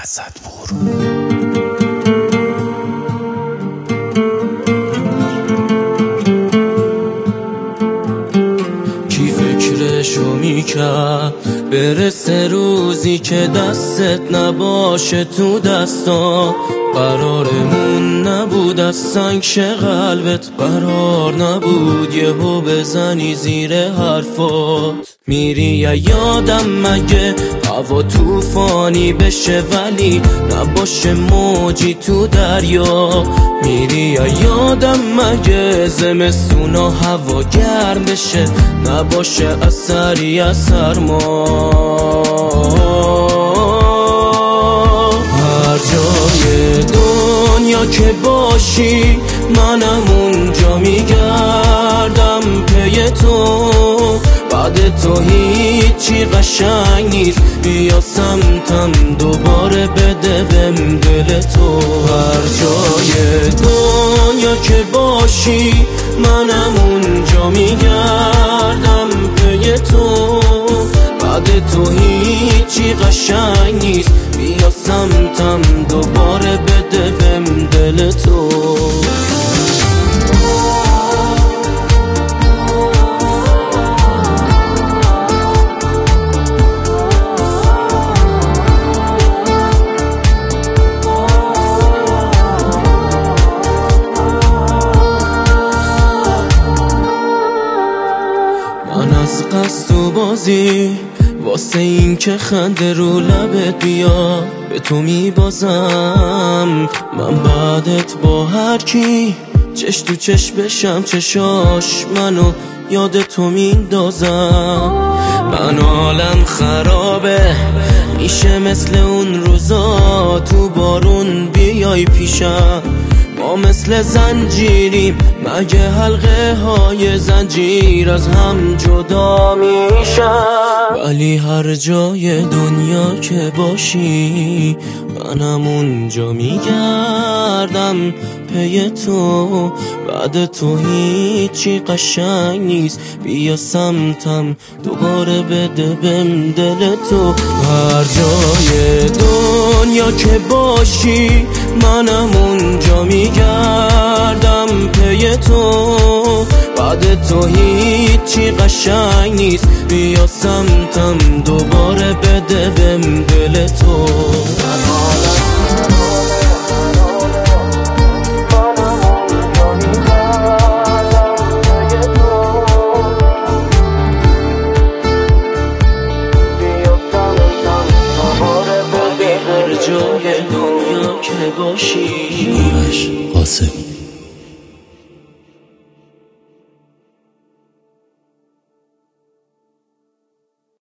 اسدپور. کی فکرشو میکرد برسه روزی که دستت نباشه تو دستا؟ قرارمون نبود از سنگ شه قلبت، قرار نبود یهو بزنی زیر حرفات. میری یادم مگه هوا توفانی بشه ولی نباشه موجی تو دریا؟ میری یادم مگه زمستونا هوا گرم بشه نباشه اثری از سرما؟ هر جای دنیا که باشی منم اونجا میگردم پی تو. بعد تو هیچی قشنگ نیست، بیا سمتم دوباره بده بهم دل تو. هر جای دنیا که باشی منم اونجا میگردم پی تو. بعد تو هیچی قشنگ نیست، بیا سمتم دوباره بده بهم دل تو. من از قصد و بازی واسه این که خنده رو لبت بیاد به تو میبازم. من بعدت با هر کی چش تو چش بشم چشاش منو یاد تو میندازم. من حالم خرابه میشه مثل اون روزا تو بارون بیای پیشم. ما مثل زنجیریم مگه حلقه های زنجیر از هم جدا میشن؟ ولی هر جای دنیا که باشی منم اونجا میگردم پی تو. بعد تو هیچی قشنگ نیست، بیا سمتم دوباره بده بهم دل تو. هر جای دنیا که باشی منم اونجا میگردم پی تو. بعد تو هیچی قشنگ نیست، بیا سمتم دوباره بده بهم دل تو. جای دنیا که باشی. آرش قاسمی.